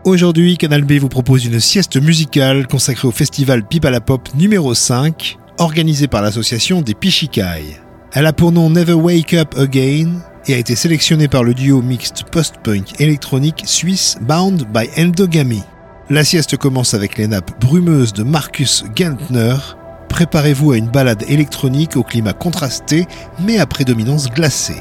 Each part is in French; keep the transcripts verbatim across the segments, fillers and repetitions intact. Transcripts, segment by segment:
Aujourd'hui, Canal B vous propose une sieste musicale consacrée au festival Pipe à la Pop numéro cinq, organisé par l'association des Pichikai. Elle a pour nom Never Wake Up Again et a été sélectionnée par le duo mixte post-punk électronique suisse Bound by Endogamy. La sieste commence avec les nappes brumeuses de Markus Gentner. Préparez-vous à une balade électronique au climat contrasté mais à prédominance glacée.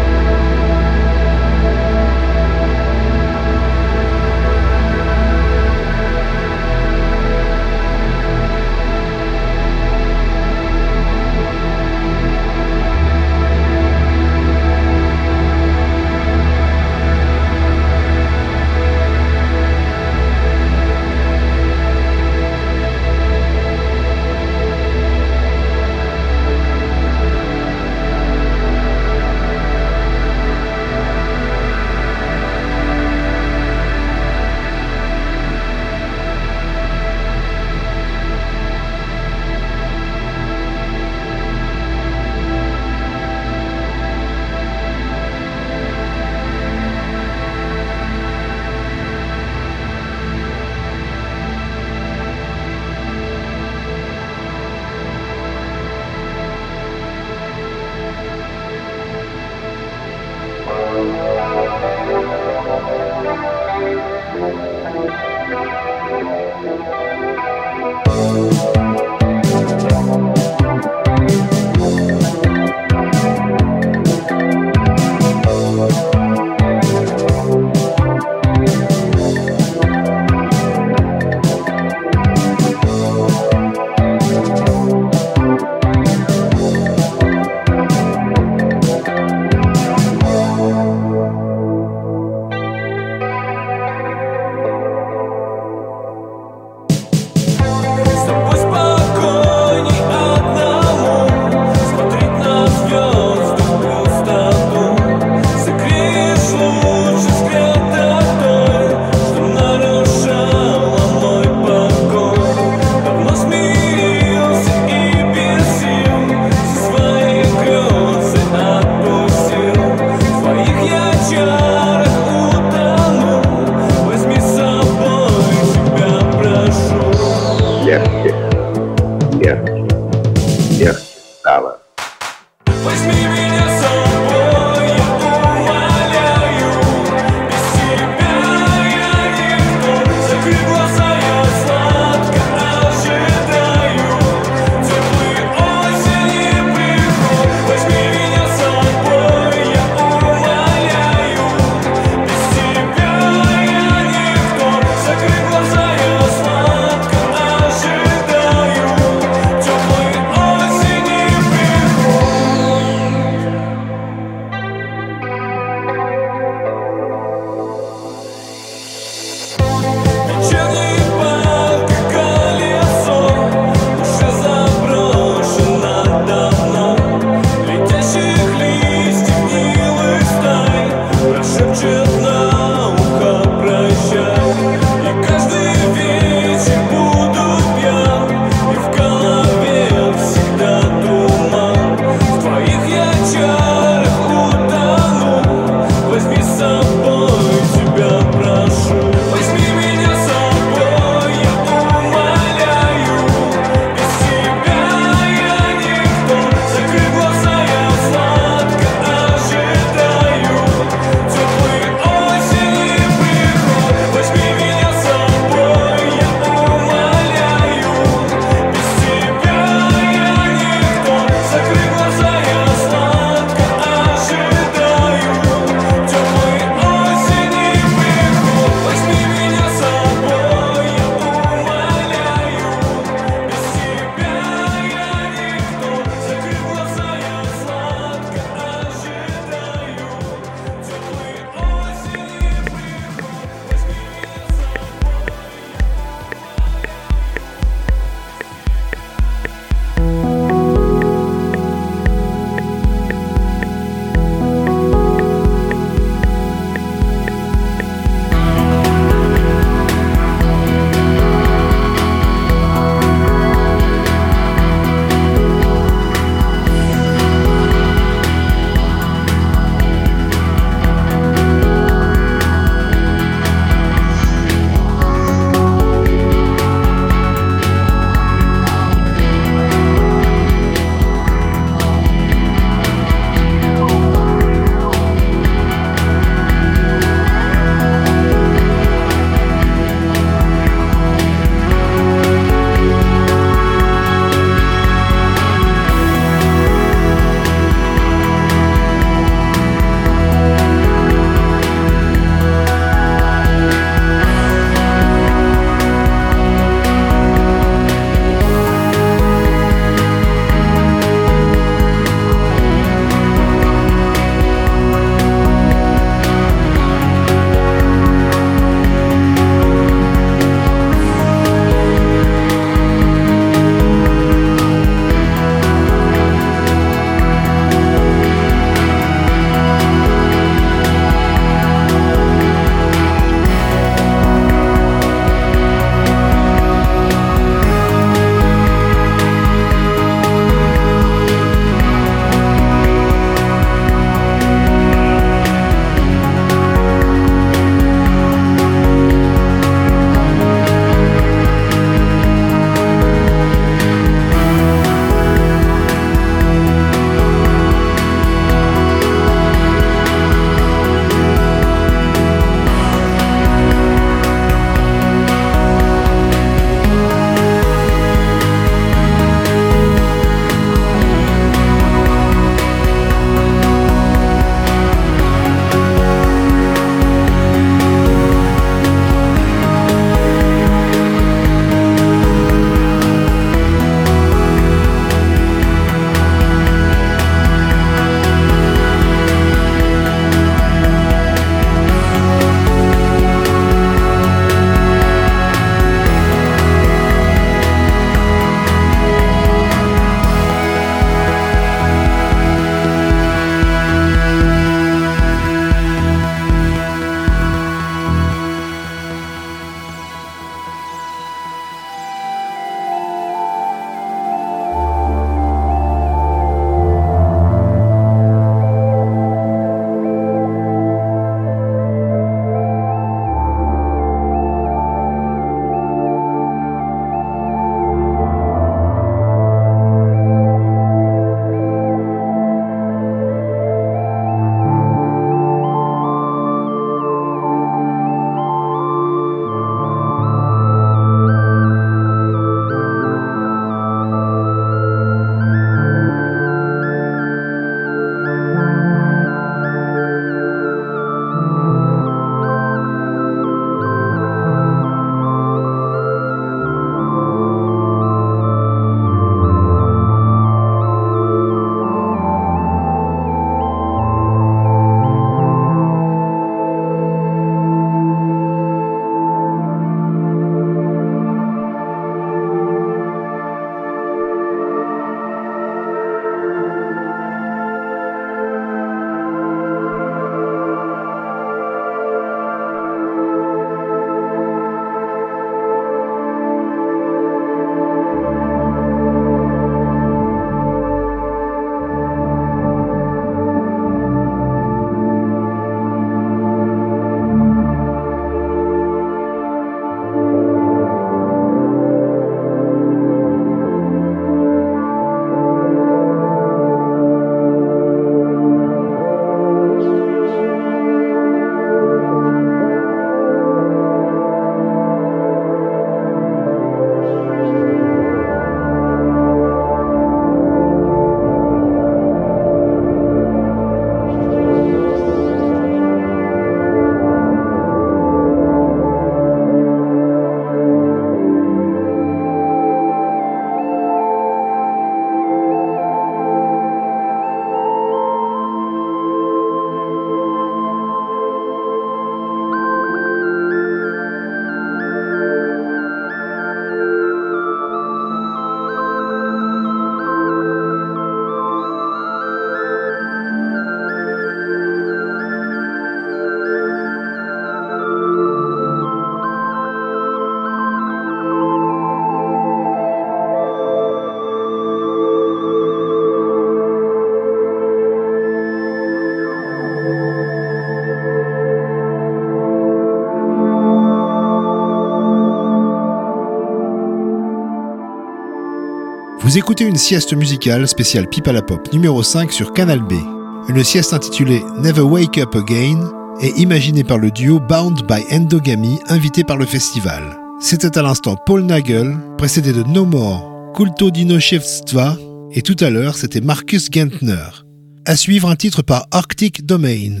Vous écoutez une sieste musicale spéciale Pipe à la Pop numéro cinq sur Canal B. Une sieste intitulée Never Wake Up Again est imaginée par le duo Bound by Endogamy invité par le festival. C'était à l'instant Paul Nagel, précédé de No More, Kulto Dinoshevstva, et tout à l'heure c'était Marcus Gentner. À suivre un titre par Arctic Domain.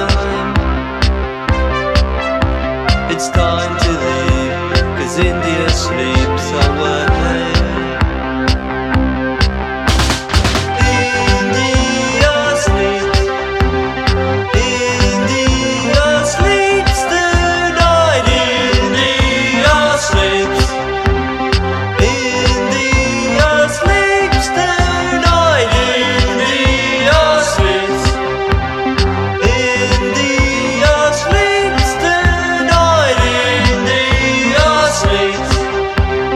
It's time to leave, 'cause in the end sleeps away. India sleeps, India sleeps tonight. India sleeps, India sleeps tonight. India sleeps, India sleeps tonight. India sleeps,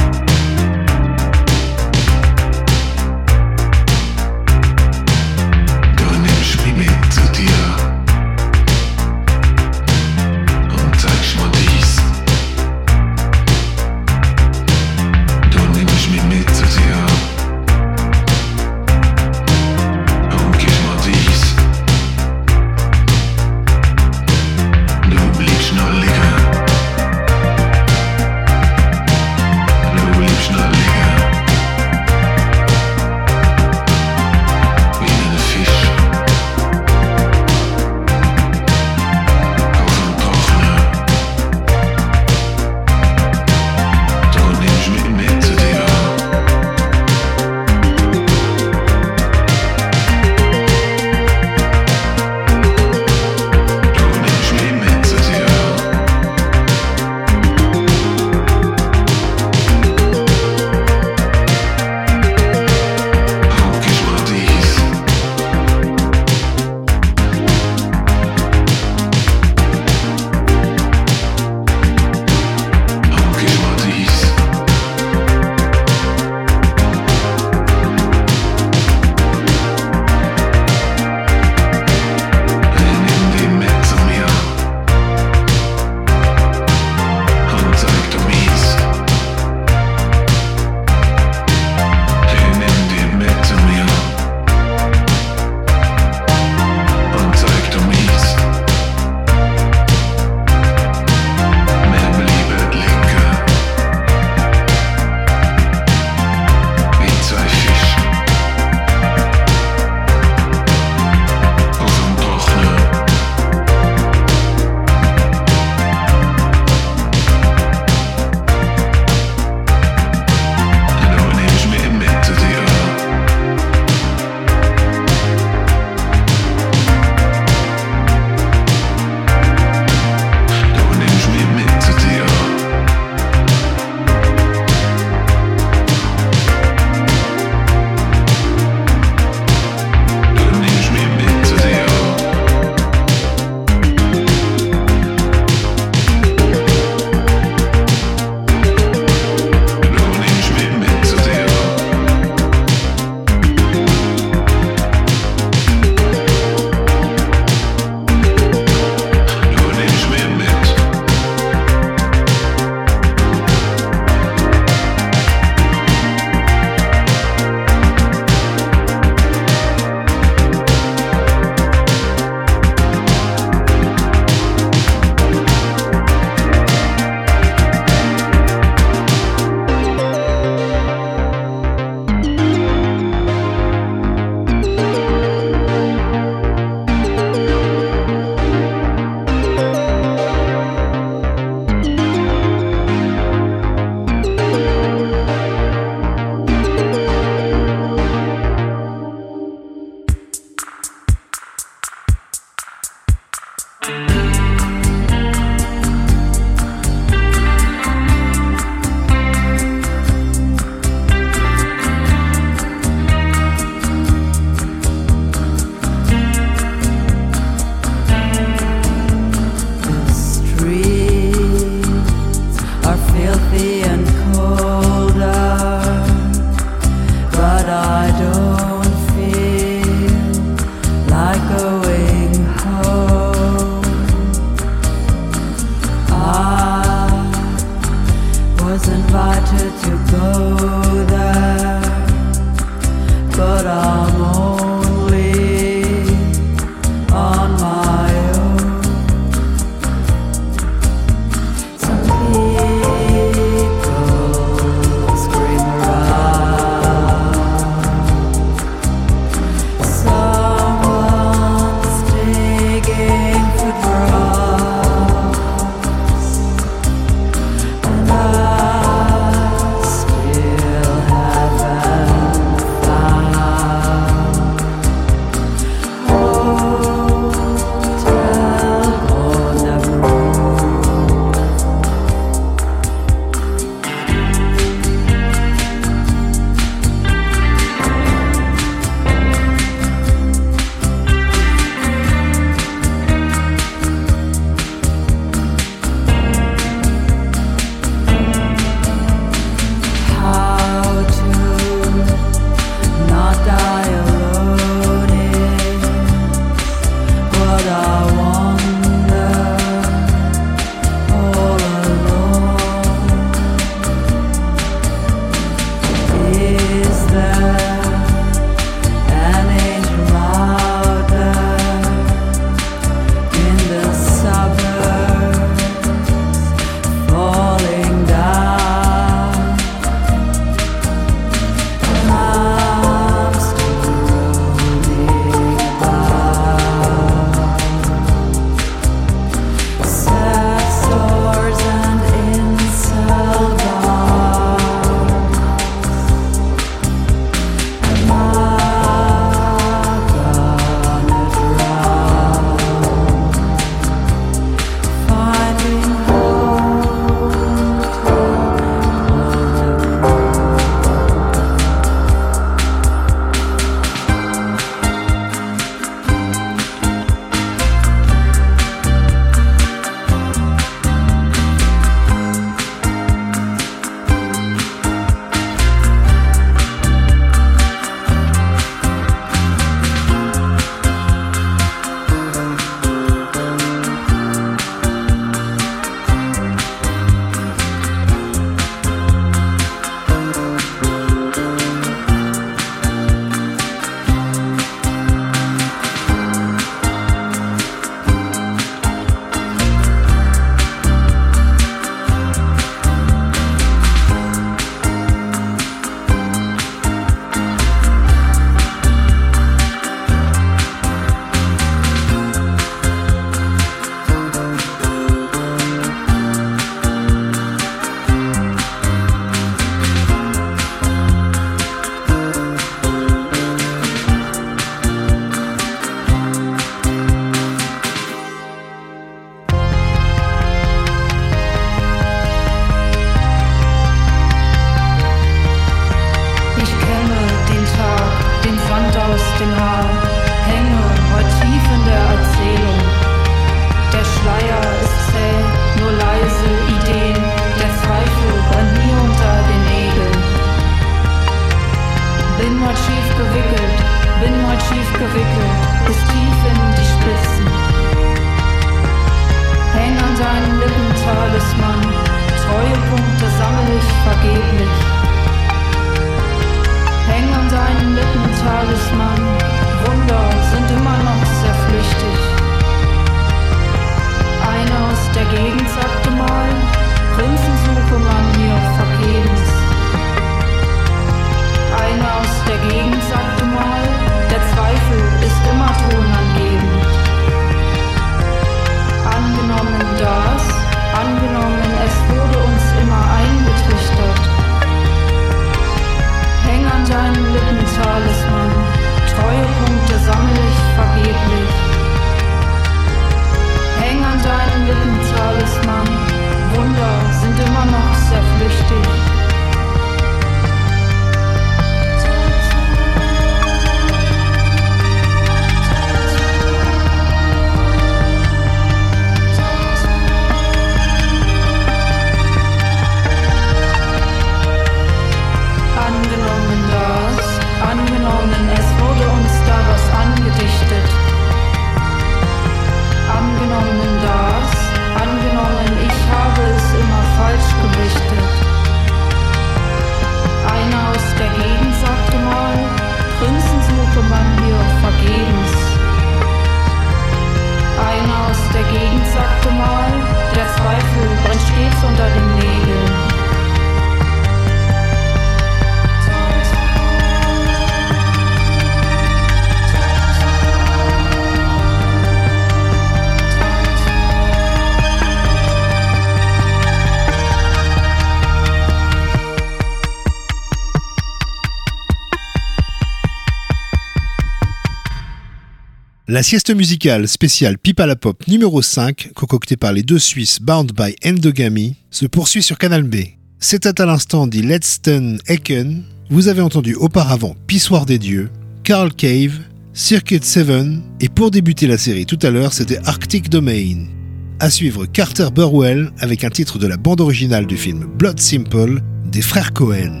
La sieste musicale spéciale Pipe à la Pop numéro cinq, concoctée par les deux Suisses Bound by Endogamy, se poursuit sur Canal B. C'était à l'instant dit Letzten Ecken. Vous avez entendu auparavant Pissoir des Dieux, Carl Cave, Circuit sept, et pour débuter la série tout à l'heure, c'était Arctic Domain. À suivre Carter Burwell avec un titre de la bande originale du film Blood Simple des frères Cohen.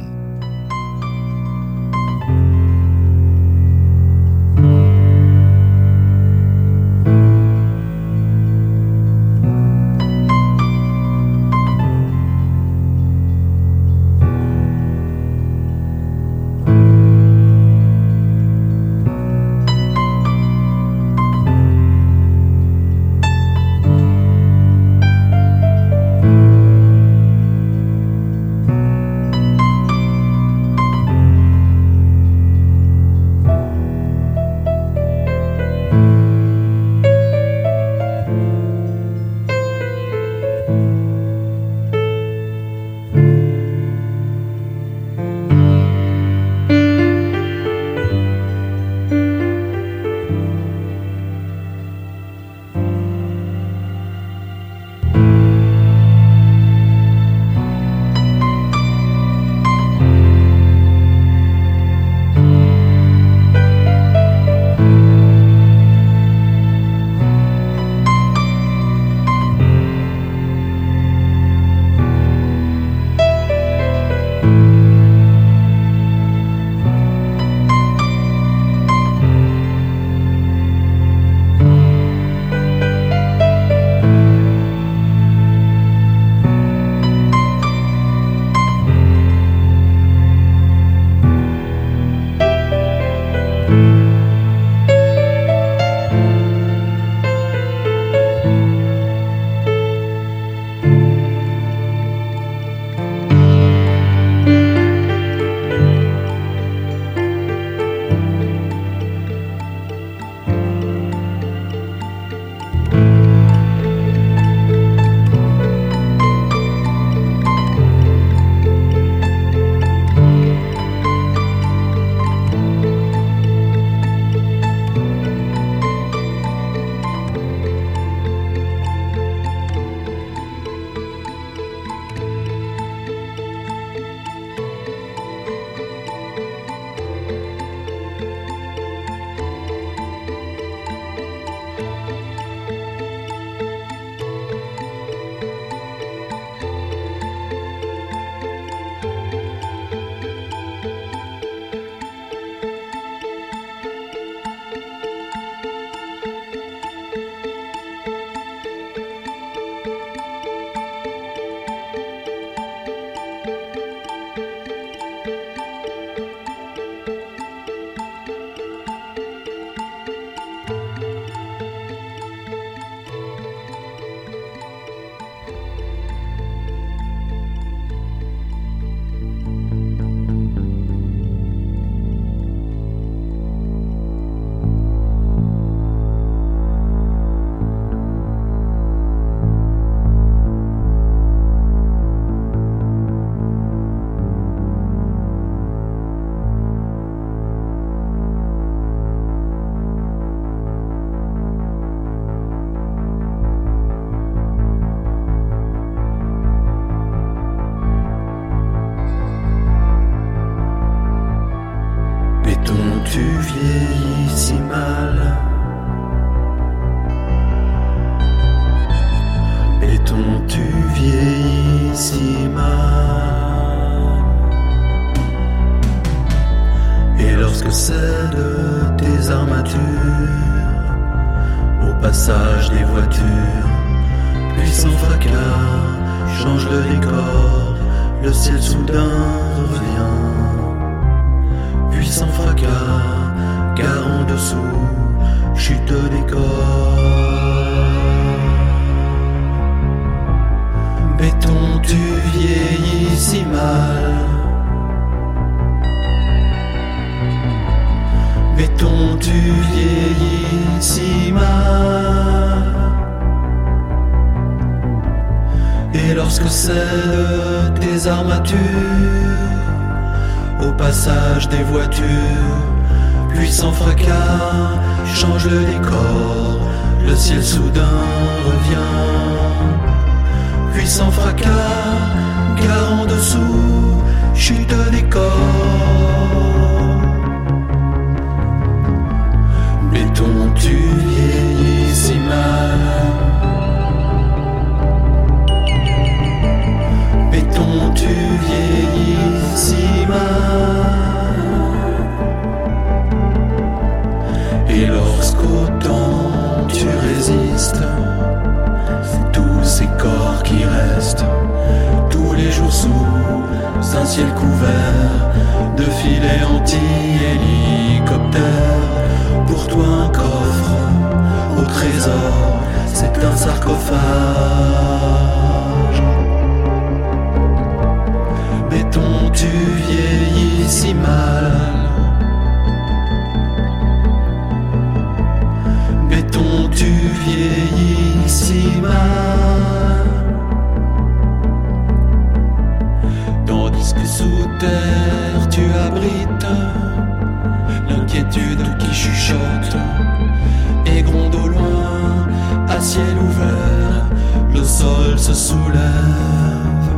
tu vieillis si mal. Béton, tu vieillis si mal. Et lorsque c'est de tes armatures, au passage des voitures, puissant fracas change le décor, le ciel soudain revient. Puissant fracas, car en dessous chute des corps. Béton, tu vieillis si mal. Béton, tu vieillis si mal. Et lorsque c'est de tes armatures, au passage des voitures, Puis sans fracas, change le décor, le ciel soudain revient. Puis sans fracas, gare en dessous, chute des corps. Béton, tu vieillis si mal. Béton, tu vieillis si mal. Et lorsqu'autant tu résistes, c'est tous ces corps qui restent tous les jours sous un ciel couvert de filets anti-hélicoptères. Pour toi un coffre au trésor, c'est un sarcophage. Béton, tu vieillis si mal. Béton, tu vieillis si mal. Tandis que sous terre tu abrites l'inquiétude qui chuchote et gronde au loin à ciel ouvert. Le sol se soulève,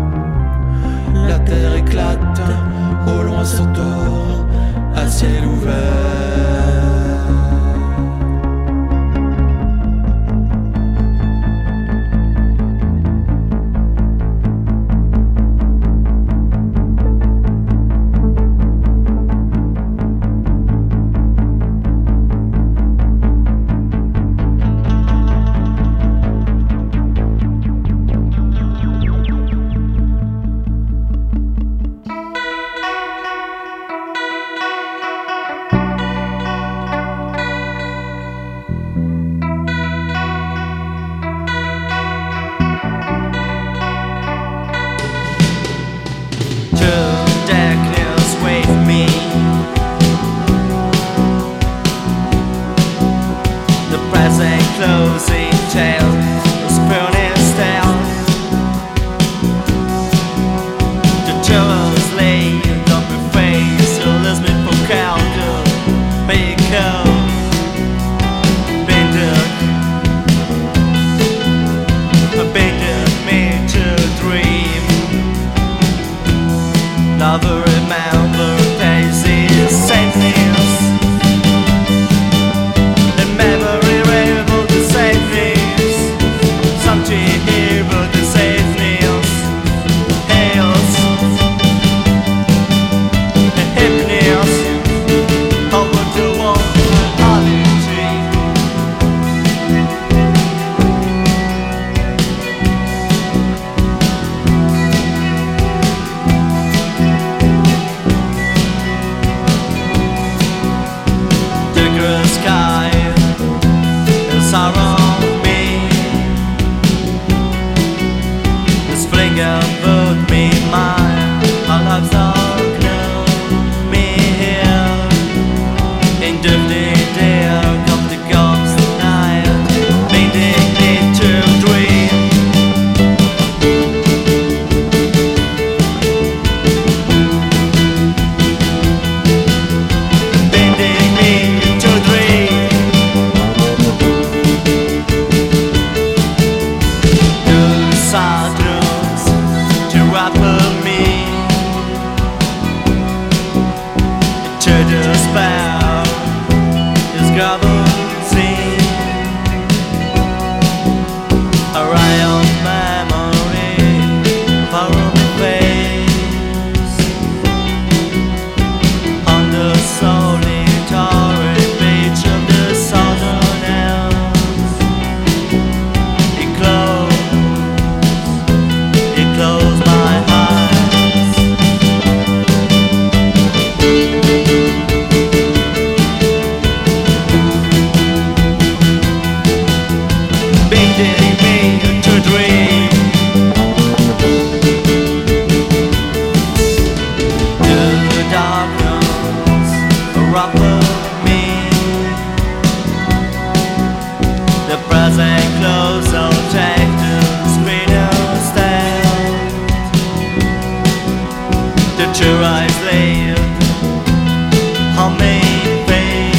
la terre éclate, au loin se tord à ciel ouvert. Your eyes laid on main face.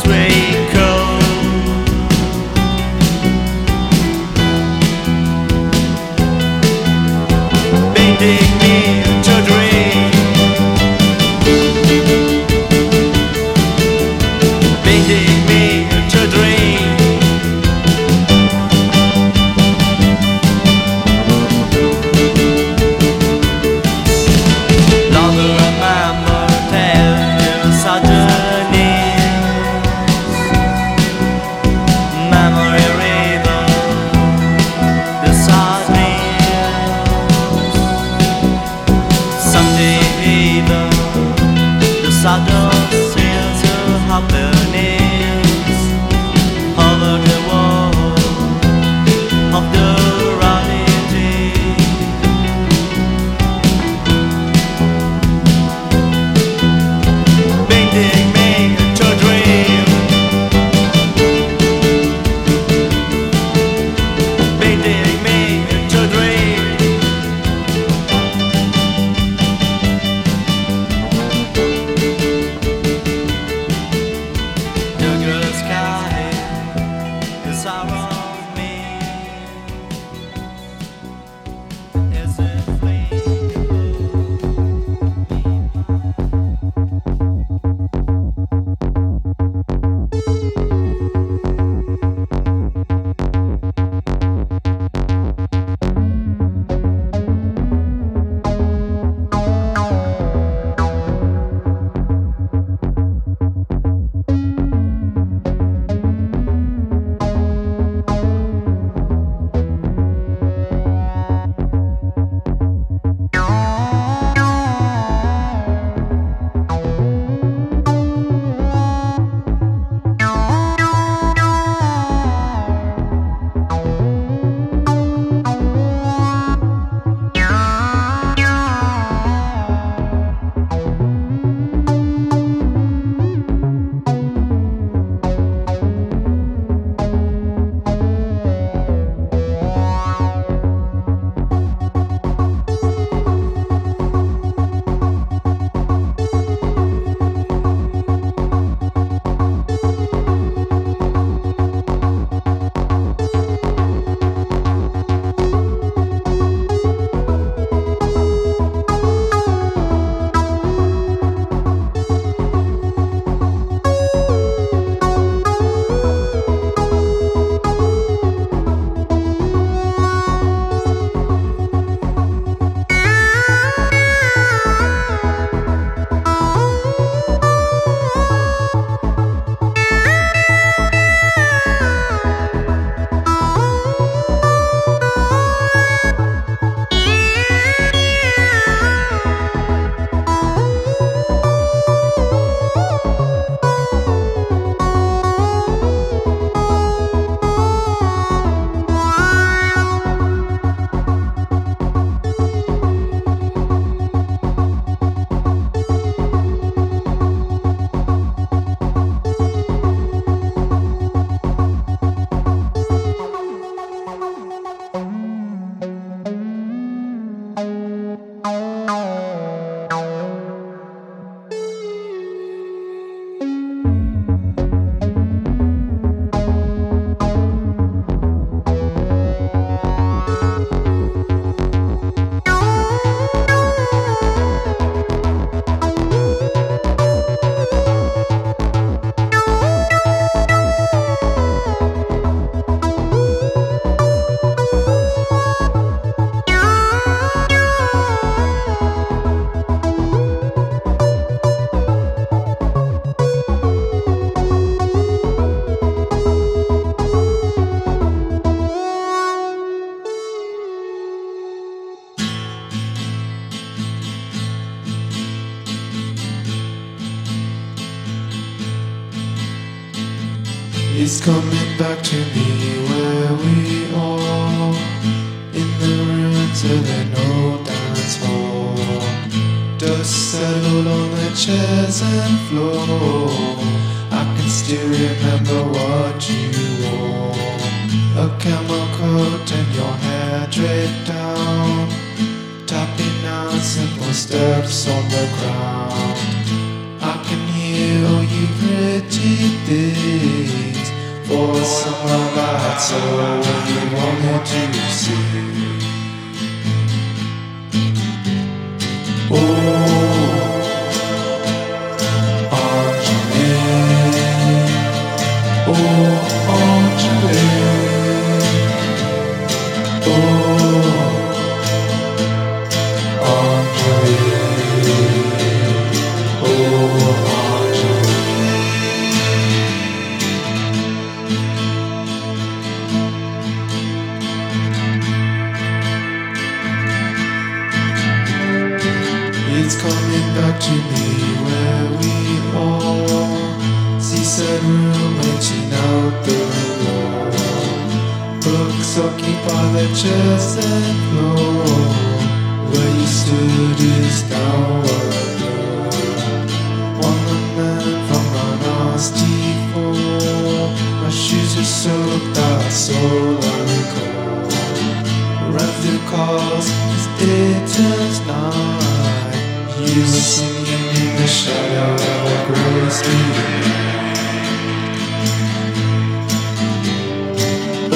sweet cold. Bending me to dream, bending me to dream. Longer remember tales suddenly, memory river, the sadness. Someday either the saddle sails to happiness over the wall of the reality. Bending me to dream, bending me to dream. The good sky is around me. Is it It's coming back to me where we are, in the ruins of an old dance hall. Dust settled on the chairs and floor. I can still remember what you wore. A camel coat and your hair draped down, tapping out simple steps on the ground. I can hear oh you pretty things, for some of our hearts are what you wanted to see. Oh, Angeline, oh, Angeline, oh, Angeline, oh, it's coming back to me where we all see sad room reaching out the wall. Books occupy the chairs and floor. Where you stood is now a blur. One man from a nasty fall. My shoes are soaked, that's all I recall. Ran through cars as day turns night. You were singing in the shadow of a grey street. Oh,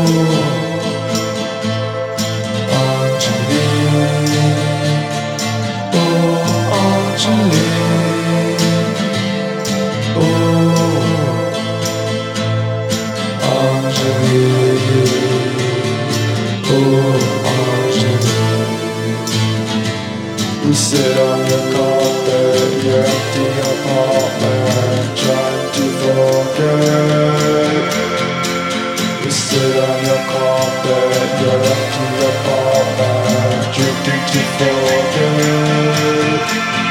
Angeline, oh, Angeline, oh, Angeline, oh, Angeline. We sit on the carpet, your empty apartment, trying to forget. We sit on your carpet, your empty apartment, drifting to forget.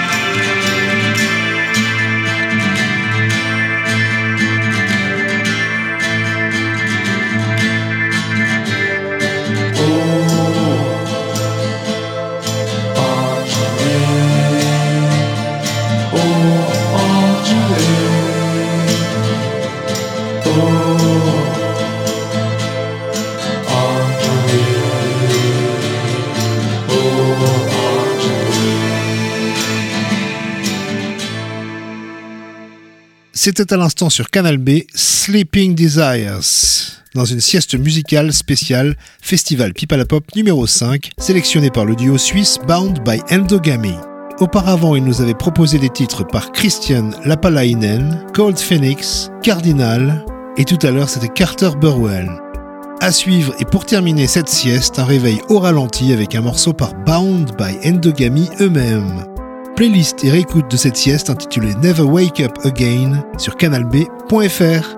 C'était à l'instant sur Canal B, Sleeping Desires, dans une sieste musicale spéciale Festival Pipa la Pop numéro cinq, sélectionné par le duo suisse Bound by Endogamy. Auparavant, il nous avait proposé des titres par Christian Lapalainen, Cold Phoenix, Cardinal, et tout à l'heure c'était Carter Burwell. À suivre, et pour terminer cette sieste, un réveil au ralenti avec un morceau par Bound by Endogamy eux-mêmes. Playlist et réécoute de cette sieste intitulée Never Wake Up Again sur canal b point f r.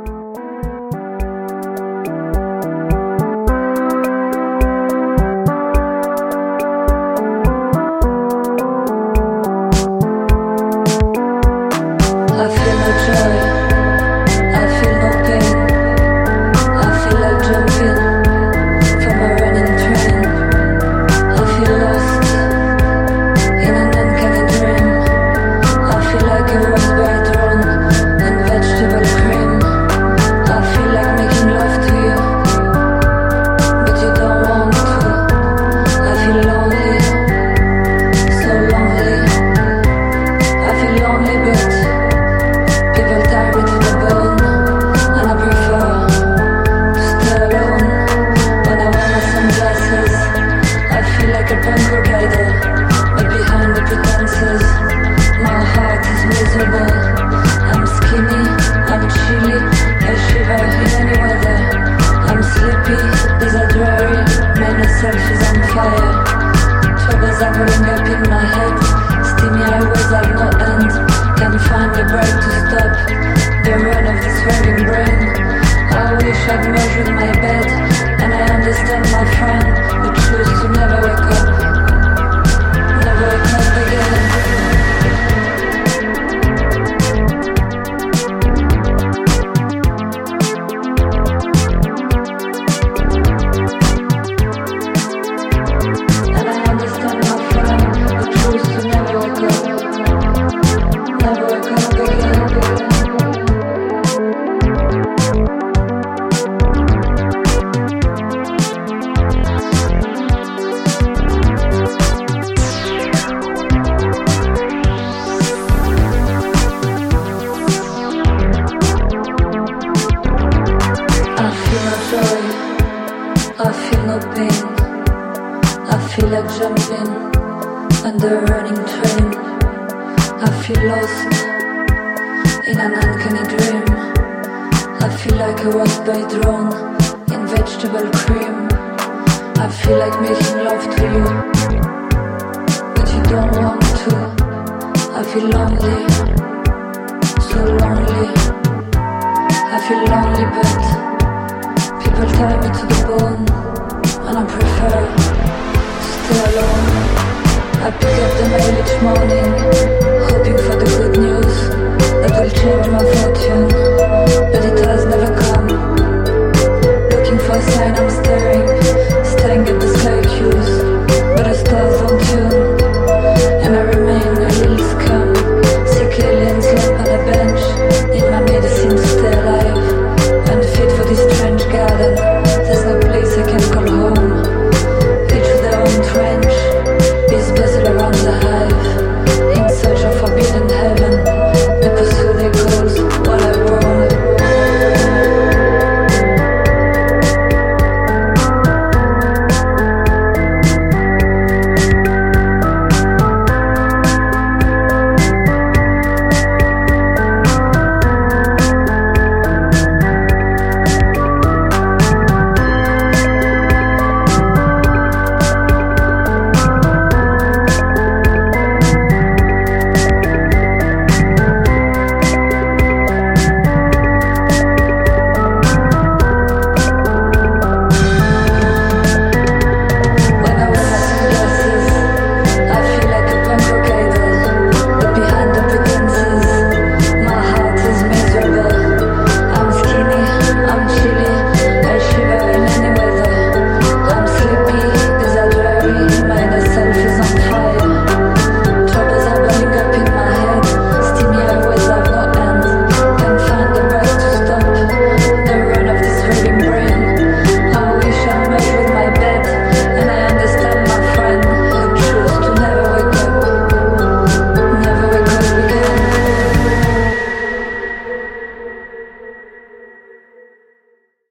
Like a raspberry throne and vegetable cream. I feel no pain. I feel like jumping under a running train. I feel lost in an uncanny dream. I feel like I was by drone in vegetable cream. I feel like making love to you, but you don't want to. I feel lonely, so lonely. I feel lonely, but people tie me to the bone, and I prefer to stay alone. I pick up the mail each morning